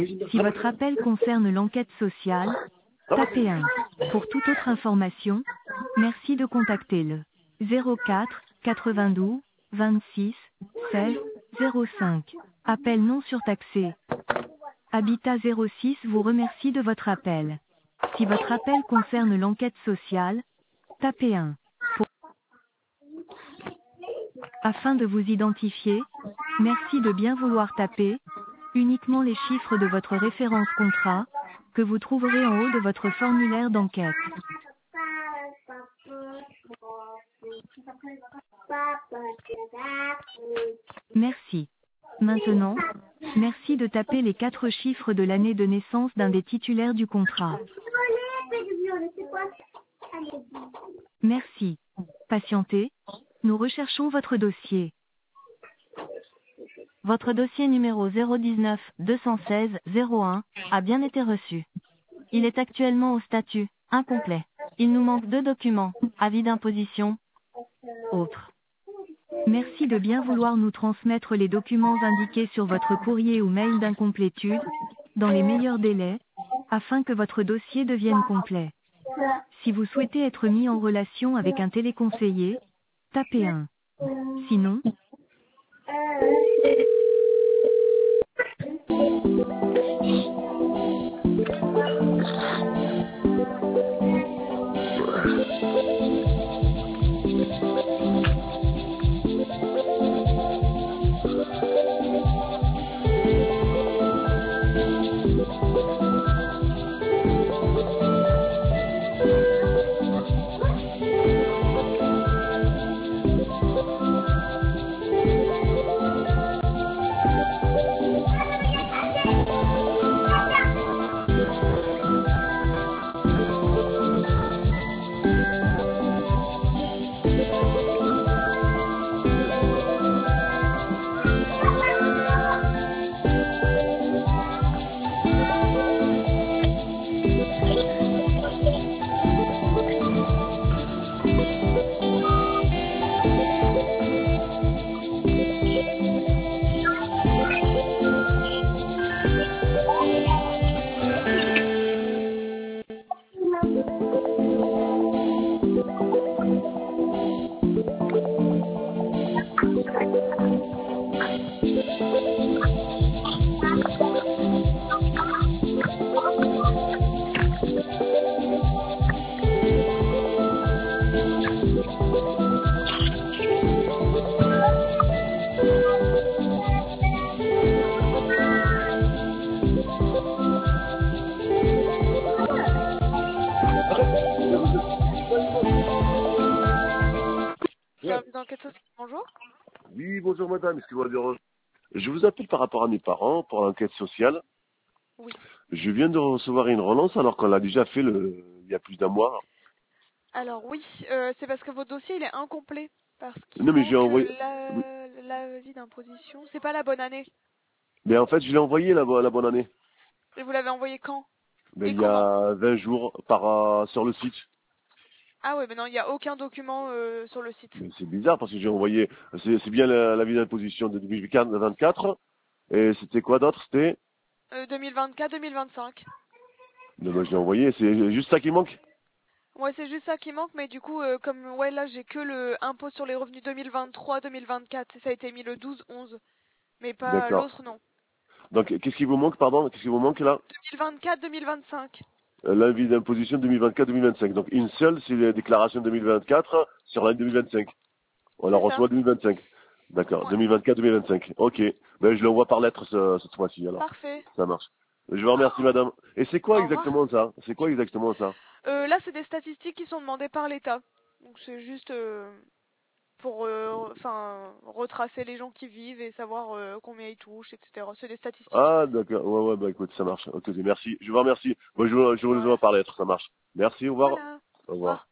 Si votre appel concerne l'enquête sociale, tapez 1. Pour toute autre information, merci de contacter le 04 92 26 16 05. Appel non surtaxé. Habitat 06 vous remercie de votre appel. Si votre appel concerne l'enquête sociale, tapez 1. Afin de vous identifier, merci de bien vouloir taper uniquement les chiffres de votre référence contrat, que vous trouverez en haut de votre formulaire d'enquête. Merci. Maintenant, merci de taper les 4 chiffres de l'année de naissance d'un des titulaires du contrat. Merci. Patientez, nous recherchons votre dossier. Votre dossier numéro 019 216 01 a bien été reçu. Il est actuellement au statut incomplet. Il nous manque 2 documents, avis d'imposition, autres. Merci de bien vouloir nous transmettre les documents indiqués sur votre courrier ou mail d'incomplétude, dans les meilleurs délais, afin que votre dossier devienne complet. Si vous souhaitez être mis en relation avec un téléconseiller, tapez 1. Sinon, Service d'enquête sociale, bonjour. Oui, bonjour madame, excusez-moi de déranger. Je vous appelle par rapport à mes parents pour l'enquête sociale. Oui. Je viens de recevoir une relance alors qu'on l'a déjà fait il y a plus d'un mois. Alors oui, c'est parce que votre dossier il est incomplet. Parce qu'il Non mais j'ai manque envoyé... Oui. l'avis d'imposition. C'est pas la bonne année. Mais en fait, je l'ai envoyé la bonne année. Et vous l'avez envoyé quand? Mais Et il y comment? a 20 jours sur le site. Ah ouais, mais non, il n'y a aucun document sur le site. Mais c'est bizarre parce que j'ai envoyé... C'est bien l'avis d'imposition de 2024. Et c'était quoi d'autre? C'était... 2024-2025. Mais moi je l'ai envoyé, c'est juste ça qui manque. Ouais, c'est juste ça qui manque, mais du coup, comme ouais, là j'ai que le impôt sur les revenus 2023-2024, ça a été mis le 12-11, mais pas D'accord. l'autre non. Donc qu'est-ce qui vous manque, pardon? Qu'est-ce qui vous manque là? 2024-2025. L'avis d'imposition 2024-2025. Donc une seule, c'est la déclaration 2024 sur l'année 2025. On la C'est ça. reçoit 2025. D'accord, Ouais. 2024-2025. Ok. Ben je l'envoie par lettre cette fois-ci alors. Parfait. Ça marche. Je vous remercie madame. Et c'est quoi Au revoir. exactement ça? C'est quoi exactement ça? Là, c'est des statistiques qui sont demandées par l'État. Donc c'est juste pour retracer les gens qui vivent et savoir combien ils touchent, etc. C'est des statistiques. Ah d'accord. Ouais, bah écoute, ça marche. Ok, merci. Je vous remercie. Moi je vous Voilà. envoie par lettre, ça marche. Merci, au revoir. Voilà. Au Au revoir. revoir.